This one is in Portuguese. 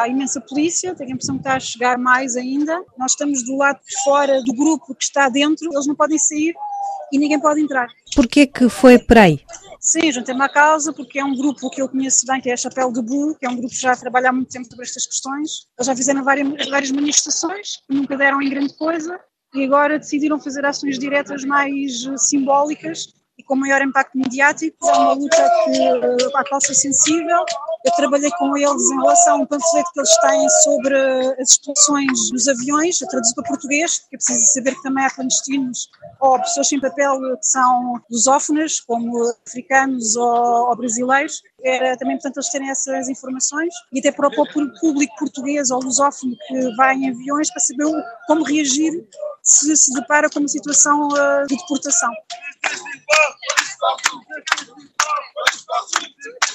há imensa polícia, tenho a impressão que está a chegar mais ainda. Nós estamos do lado de fora do grupo que está dentro, eles não podem sair e ninguém pode entrar. Porquê que foi para aí? Sim, juntei-me à causa porque é um grupo que eu conheço bem, que é a Chapéu de Bu, que é um grupo que já trabalha há muito tempo sobre estas questões. Eles já fizeram várias manifestações, que nunca deram em grande coisa, e agora decidiram fazer ações diretas mais simbólicas e com maior impacto mediático. É uma luta à qual sou sensível. Eu trabalhei com eles em relação a um panfleto que eles têm sobre as expulsões dos aviões, eu traduzo para português, porque é preciso saber que também há clandestinos ou pessoas sem papel que são lusófonas, como africanos ou brasileiros. Era também importante eles terem essas informações e até para o público português ou lusófono que vai em aviões para saber como reagir se depara com uma situação de deportação.